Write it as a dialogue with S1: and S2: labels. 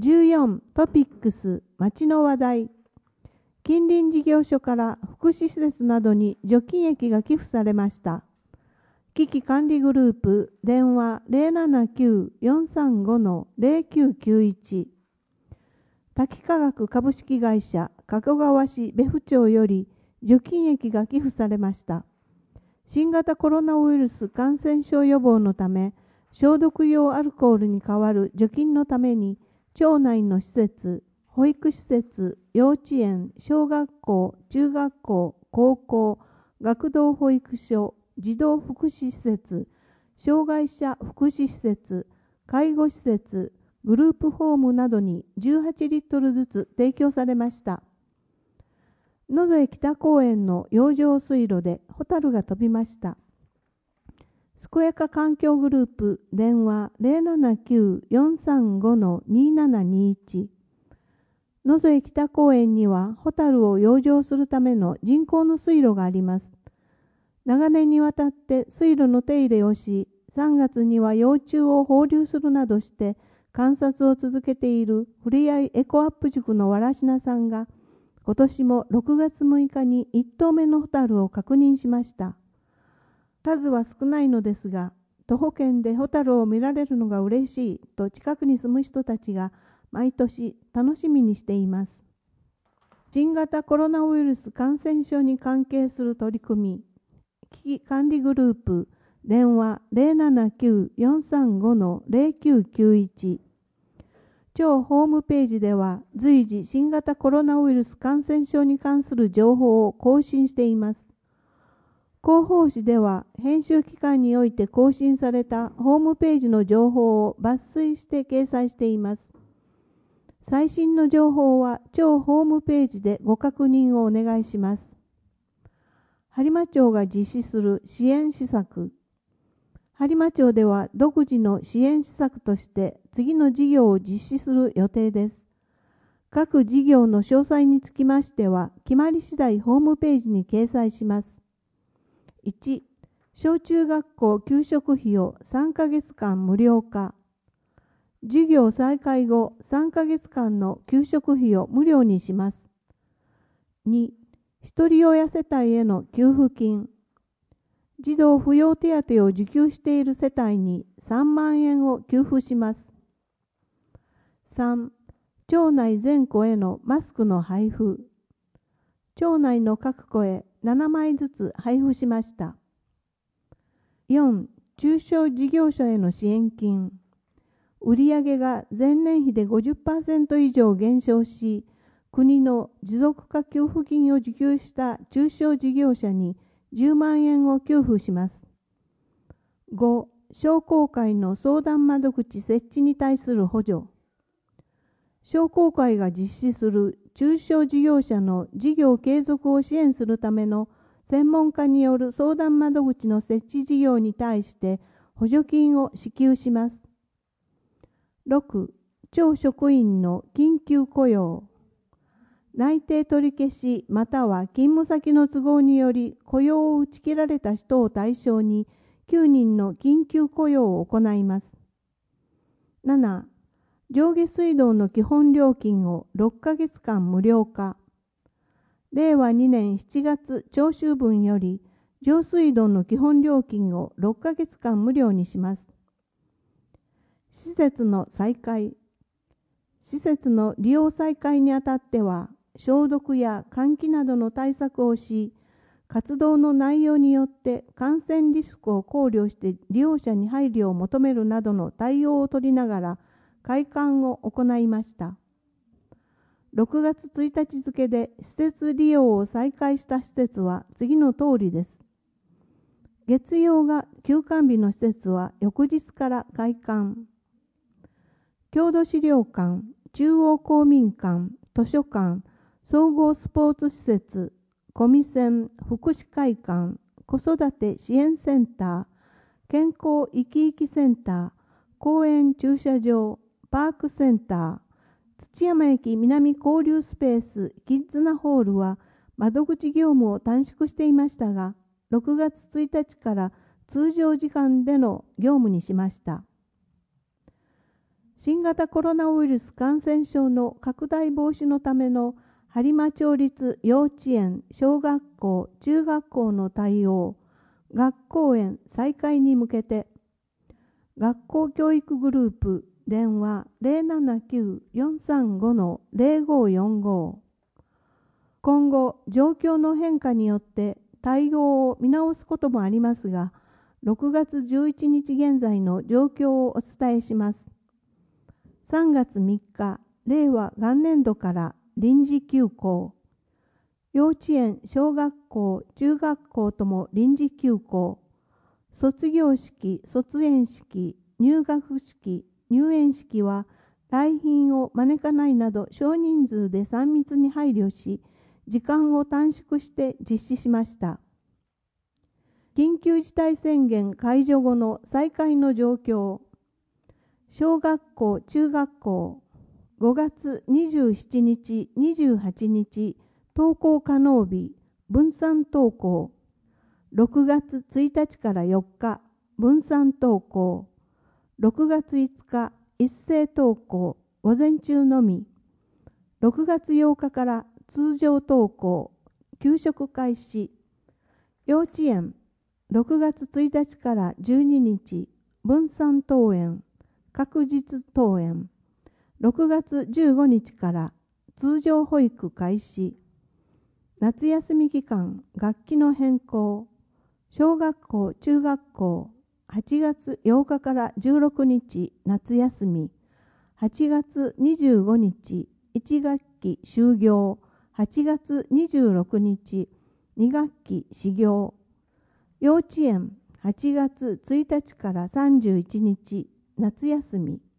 S1: 14トピックス町の話題。近隣事業所から福祉施設などに除菌液が寄付されました。危機管理グループ電話 079-435-0991 滝化学株式会社加古川市別府町より除菌液が寄付されました。新型コロナウイルス感染症予防のため、消毒用アルコールに代わる除菌のために、町内の施設、保育施設、幼稚園、小学校、中学校、高校、学童保育所、児童福祉施設、障害者福祉施設、介護施設、グループホームなどに18リットルずつ提供されました。野添北公園の洋上水路でホタルが飛びました。健やか環境グループ電話 079-435-2721 野添北公園にはホタルを養生するための人工の水路があります。長年にわたって水路の手入れをし、3月には幼虫を放流するなどして観察を続けているふれあいエコアップ塾のわらしなさんが、今年も6月6日に1頭目のホタルを確認しました。数は少ないのですが、徒歩圏でホタルを見られるのが嬉しいと近くに住む人たちが毎年楽しみにしています。新型コロナウイルス感染症に関係する取り組み、危機管理グループ電話 079-435-0991 町ホームページでは随時新型コロナウイルス感染症に関する情報を更新しています。広報誌では編集期間において更新されたホームページの情報を抜粋して掲載しています。最新の情報は町ホームページでご確認をお願いします。播磨町が実施する支援施策。播磨町では独自の支援施策として次の事業を実施する予定です。各事業の詳細につきましては、決まり次第ホームページに掲載します。1、小中学校給食費を3ヶ月間無料化。授業再開後3ヶ月間の給食費を無料にします。2、一人親世帯への給付金。児童扶養手当を受給している世帯に3万円を給付します。3、町内全戸へのマスクの配布。町内の各戸へ7枚ずつ配布しました。4、中小事業者への支援金。売上が前年比で 50% 以上減少し、国の持続化給付金を受給した中小事業者に10万円を給付します。5、商工会の相談窓口設置に対する補助。商工会が実施する中小事業者の事業継続を支援するための専門家による相談窓口の設置事業に対して補助金を支給します。6、町職員の緊急雇用。内定取り消しまたは勤務先の都合により雇用を打ち切られた人を対象に9人の緊急雇用を行います。7、上下水道の基本料金を6ヶ月間無料化。令和2年7月徴収分より上水道の基本料金を6ヶ月間無料にします。施設の再開。施設の利用再開にあたっては、消毒や換気などの対策をし、活動の内容によって感染リスクを考慮して利用者に配慮を求めるなどの対応を取りながら開館を行いました。6月1日付で施設利用を再開した施設は次の通りです。月曜が休館日の施設は翌日から開館。郷土資料館、中央公民館、図書館、総合スポーツ施設、コミセン、福祉会館、子育て支援センター、健康生き生きセンター、公園駐車場、パークセンター、土山駅南交流スペースキッズナホールは窓口業務を短縮していましたが、6月1日から通常時間での業務にしました。 新型コロナウイルス感染症の拡大防止のための播磨町立幼稚園、小学校、中学校の対応、学校園再開に向けて、学校教育グループ電話 079-435-0545。今後、状況の変化によって対応を見直すこともありますが、6月11日現在の状況をお伝えします。3月3日、令和元年度から臨時休校。幼稚園、小学校、中学校とも臨時休校。卒業式、卒園式、入学式、入園式は来賓を招かないなど少人数で3密に配慮し、時間を短縮して実施しました。緊急事態宣言解除後の再開の状況。小学校、中学校、5月27日、28日、登校可能日、分散登校。6月1日から4日、分散登校。6月5日、一斉登校、午前中のみ。6月8日から通常登校、給食開始。幼稚園、6月1日から12日、分散登園、確実登園。6月15日から通常保育開始。夏休み期間、学期の変更。小学校、中学校、8月8日から16日、夏休み。8月25日、1学期終業。8月26日、2学期始業。幼稚園、8月1日から31日、夏休み。